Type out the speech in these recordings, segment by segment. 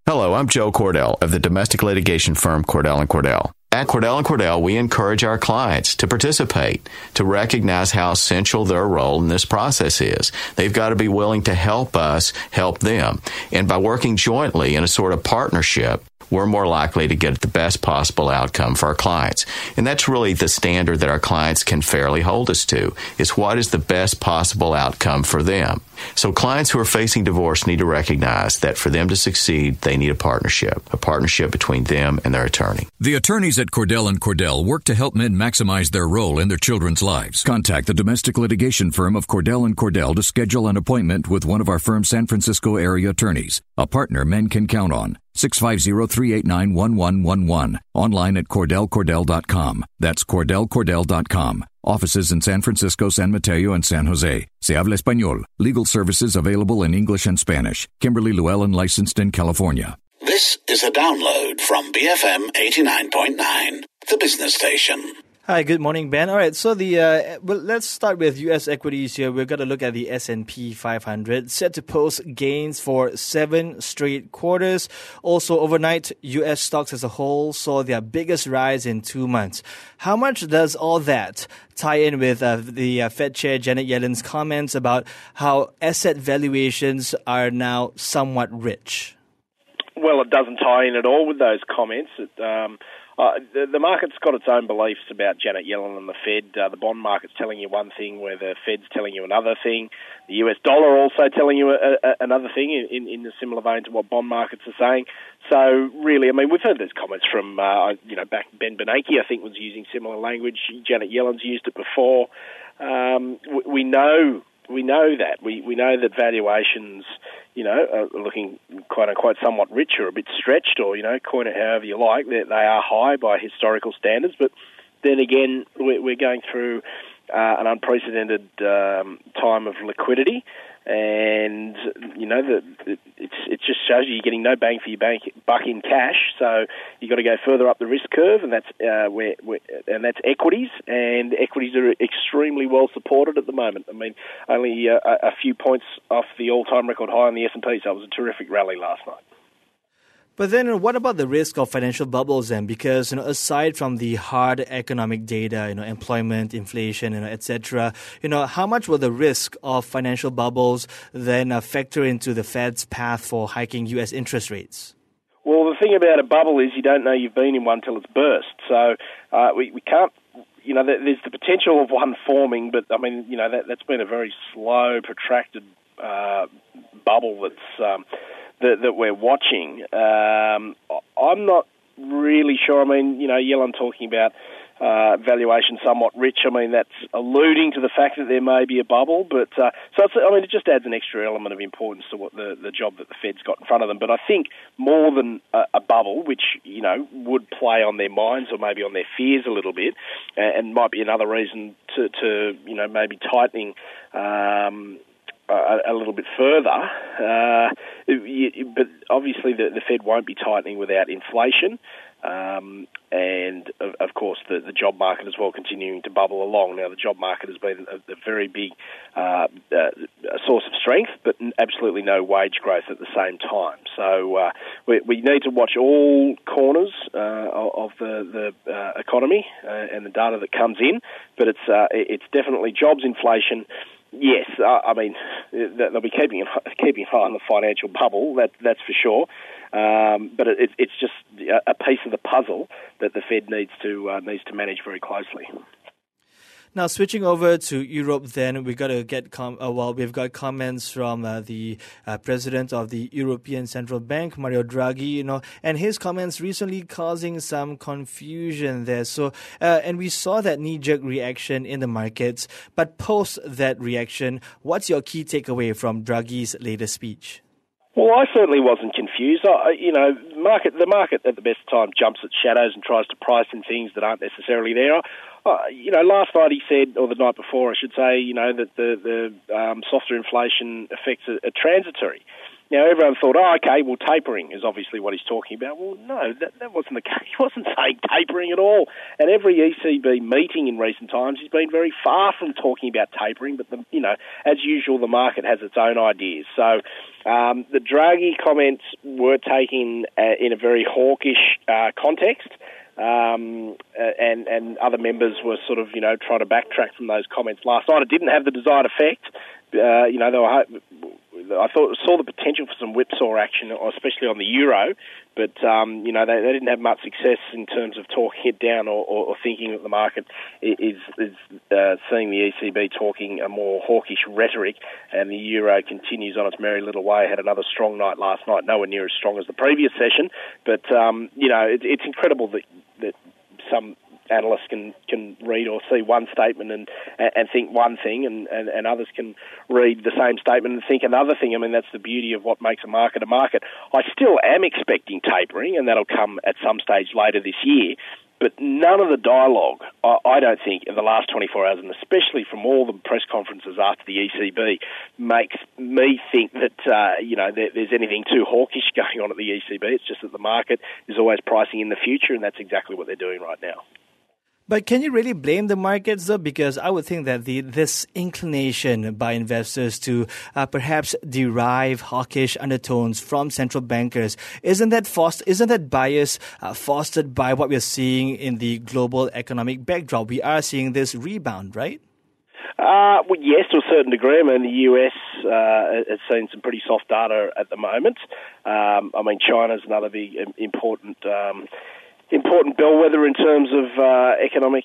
Hello, I'm Joe Cordell of the domestic litigation firm Cordell & Cordell. At Cordell & Cordell, we encourage our clients to participate, to recognize how essential their role in this process is. They've got to be willing to help us help them. And by working jointly in a sort of partnership, we're more likely to get the best possible outcome for our clients. And that's really the standard that our clients can fairly hold us to, is what is the best possible outcome for them. So clients who are facing divorce need to recognize that for them to succeed, they need a partnership between them and their attorney. The attorneys at Cordell & Cordell work to help men maximize their role in their children's lives. Contact the domestic litigation firm of Cordell & Cordell to schedule an appointment with one of our firm's San Francisco area attorneys, a partner men can count on. 650-389-1111. Online at CordellCordell.com. That's CordellCordell.com. Offices in San Francisco, San Mateo, and San Jose. Se habla español. Legal services available in English and Spanish. Kimberly Llewellyn, licensed in California. This is a download from BFM 89.9, the business station. Hi, good morning, Ben. All right, so let's start with U.S. equities here. We're going to look at the S&P 500, set to post gains for 7 straight quarters. Also, overnight, U.S. stocks as a whole saw their biggest rise in 2 months. How much does all that tie in with the Fed Chair Janet Yellen's comments about how asset valuations are now somewhat rich? Well, it doesn't tie in at all with those comments. The market's got its own beliefs about Janet Yellen and the Fed. The bond market's telling you one thing where the Fed's telling you another thing. The US dollar also telling you another thing in a similar vein to what bond markets are saying. So really, I mean, we've heard those comments from, back Ben Bernanke, I think, was using similar language. Janet Yellen's used it before. We know that. We know that valuations, are looking, quote unquote, somewhat rich or a bit stretched, or, coin it however you like. They are high by historical standards, but then again, we're going through an unprecedented time of liquidity, and, it just shows you're getting no bang for your buck in cash, so you've got to go further up the risk curve, and that's that's equities, and equities are extremely well supported at the moment. I mean, only a few points off the all-time record high on the S&P, so it was a terrific rally last night. But then what about the risk of financial bubbles then? Because, aside from the hard economic data, employment, inflation, et cetera, how much will the risk of financial bubbles then factor into the Fed's path for hiking U.S. interest rates? Well, the thing about a bubble is you don't know you've been in one till it's burst. So we can't, there's the potential of one forming, but, I mean, that's been a very slow, protracted bubble that we're watching. I'm not really sure. I mean, Yellen talking about valuation somewhat rich. I mean, that's alluding to the fact that there may be a bubble, but it just adds an extra element of importance to what the job that the Fed's got in front of them. But I think more than a bubble, which would play on their minds or maybe on their fears a little bit, and might be another reason to maybe tightening a little bit further, but obviously the Fed won't be tightening without inflation, and of course the job market as well continuing to bubble along. Now the job market has been a very big a source of strength, but absolutely no wage growth at the same time. So we need to watch all corners of the economy and the data that comes in, but it's definitely jobs, inflation. Yes, I mean they'll be keeping an eye on the financial bubble. That's for sure. But it's just a piece of the puzzle that the Fed needs to manage very closely. Now, switching over to Europe, then we've got to get we've got comments from the president of the European Central Bank, Mario Draghi, and his comments recently causing some confusion there. So, and we saw that knee-jerk reaction in the markets. But post that reaction, what's your key takeaway from Draghi's latest speech? Well, I certainly wasn't confused. The market at the best time jumps at shadows and tries to price in things that aren't necessarily there. Last night he said, or the night before, I should say, that the softer inflation effects are transitory. Now, everyone thought, tapering is obviously what he's talking about. Well, no, that wasn't the case. He wasn't saying tapering at all. At every ECB meeting in recent times, he's been very far from talking about tapering, but, as usual, the market has its own ideas. So the Draghi comments were taken in a very hawkish context. And other members were sort of, trying to backtrack from those comments last night. It didn't have the desired effect. I saw the potential for some whipsaw action, especially on the euro, but they didn't have much success in terms of talking it down or thinking that the market is seeing the ECB talking a more hawkish rhetoric, and the euro continues on its merry little way. Had another strong night last night, nowhere near as strong as the previous session, but it's incredible that some analysts can read or see one statement and think one thing, and others can read the same statement and think another thing. I mean, that's the beauty of what makes a market a market. I still am expecting tapering, and that'll come at some stage later this year. But none of the dialogue, I don't think, in the last 24 hours, and especially from all the press conferences after the ECB, makes me think that, there's anything too hawkish going on at the ECB. It's just that the market is always pricing in the future, and that's exactly what they're doing right now. But can you really blame the markets, though? Because I would think that this inclination by investors to perhaps derive hawkish undertones from central bankers, isn't that bias fostered by what we're seeing in the global economic backdrop? We are seeing this rebound, right? Well, yes, to a certain degree. I mean, the US has seen some pretty soft data at the moment. China's another big important bellwether in terms of economic,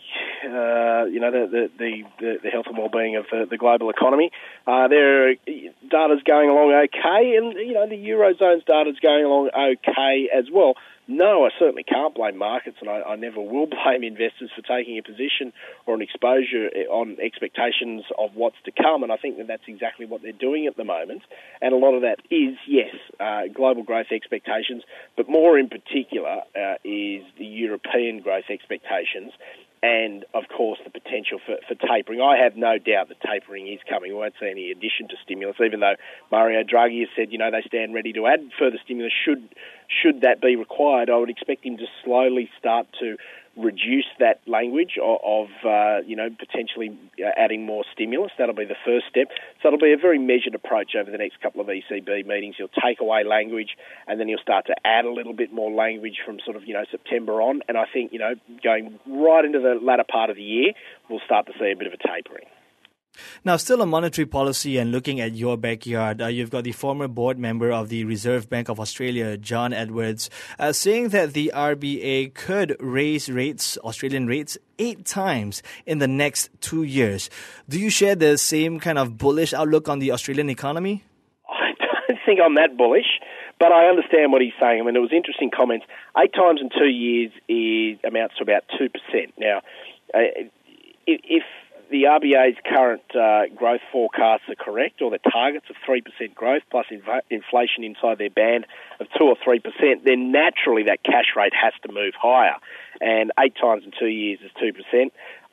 the health and well-being of the global economy. Their data's going along okay, and the Eurozone's data's going along okay as well. No, I certainly can't blame markets, and I never will blame investors for taking a position or an exposure on expectations of what's to come, and I think that that's exactly what they're doing at the moment. And a lot of that is, yes, global growth expectations, but more in particular is the European growth expectations, and, of course, the potential for tapering. I have no doubt that tapering is coming. We won't see any addition to stimulus, even though Mario Draghi has said, they stand ready to add further stimulus should that be required. I would expect him to slowly start to reduce that language of potentially adding more stimulus. That'll be the first step. So it'll be a very measured approach over the next couple of ECB meetings. He'll take away language, and then he'll start to add a little bit more language from sort of, September on. And I think, going right into the latter part of the year, we'll start to see a bit of a tapering. Now, still on monetary policy and looking at your backyard, you've got the former board member of the Reserve Bank of Australia, John Edwards, saying that the RBA could raise Australian rates 8 times in the next 2 years. Do you share the same kind of bullish outlook on the Australian economy? I don't think I'm that bullish, but I understand what he's saying. I mean, it was interesting comments. 8 times in 2 years amounts to about 2%. Now, if the RBA's current growth forecasts are correct, or the targets of 3% growth plus inflation inside their band of 2 or 3%, then naturally that cash rate has to move higher. And 8 times in 2 years is 2%.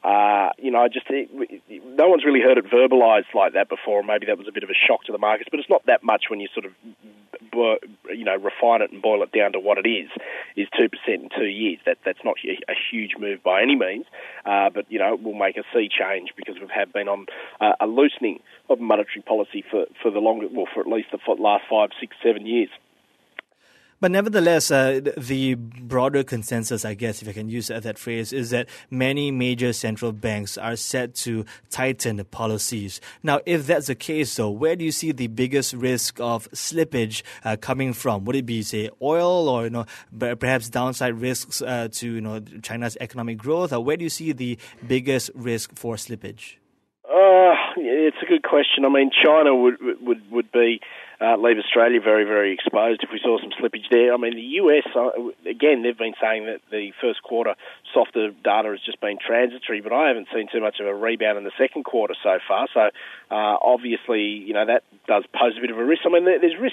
No one's really heard it verbalised like that before. Maybe that was a bit of a shock to the markets, but it's not that much when you sort of, refine it and boil it down to what it is 2% in 2 years. That's not a huge move by any means, but it will make a sea change because we have been on a loosening of monetary policy for at least the last 5, 6, 7 years. But nevertheless, the broader consensus, I guess, if I can use that phrase, is that many major central banks are set to tighten the policies. Now, if that's the case, though, where do you see the biggest risk of slippage coming from? Would it be, say, oil or perhaps downside risks to China's economic growth? Or where do you see the biggest risk for slippage? It's a good question. I mean, China would be leave Australia very, very exposed if we saw some slippage there. I mean, the US, again, they've been saying that the first quarter softer data has just been transitory, but I haven't seen too much of a rebound in the second quarter so far. So obviously, that does pose a bit of a risk. I mean, there's risks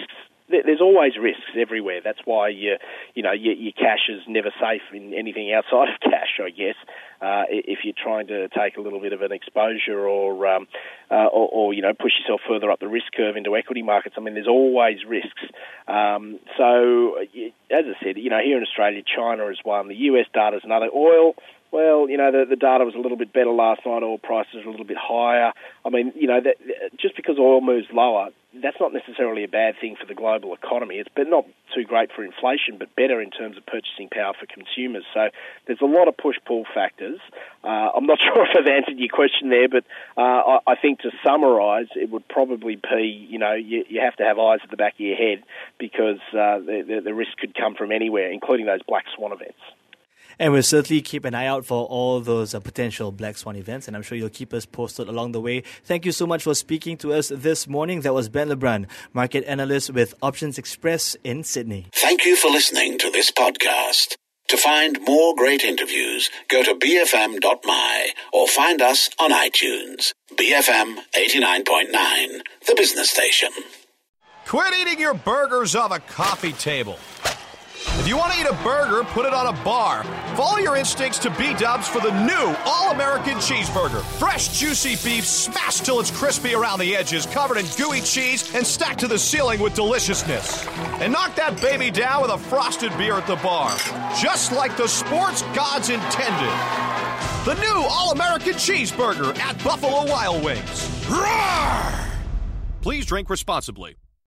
there's always risks everywhere. That's why your cash is never safe in anything outside of cash, I guess. If you're trying to take a little bit of an exposure or push yourself further up the risk curve into equity markets, I mean, there's always risks. So, as I said, here in Australia, China is one. The US data is another. Oil, well, the data was a little bit better last night. Oil prices are a little bit higher. I mean, just because oil moves lower, that's not necessarily a bad thing for the global economy. It's not too great for inflation, but better in terms of purchasing power for consumers. So there's a lot of push-pull factors. I'm not sure if I've answered your question there, but I think to summarise, it would probably be, you have to have eyes at the back of your head because the risk could come from anywhere, including those black swan events. And we'll certainly keep an eye out for all those potential black swan events, and I'm sure you'll keep us posted along the way. Thank you so much for speaking to us this morning. That was Ben Lebrun, market analyst with Options Express in Sydney. Thank you for listening to this podcast. To find more great interviews, go to bfm.my or find us on iTunes. BFM 89.9, the business station. Quit eating your burgers off a coffee table. If you want to eat a burger, put it on a bar. Follow your instincts to B-dubs for the new All-American Cheeseburger. Fresh, juicy beef smashed till it's crispy around the edges, covered in gooey cheese, and stacked to the ceiling with deliciousness. And knock that baby down with a frosted beer at the bar. Just like the sports gods intended. The new All-American Cheeseburger at Buffalo Wild Wings. Roar! Please drink responsibly.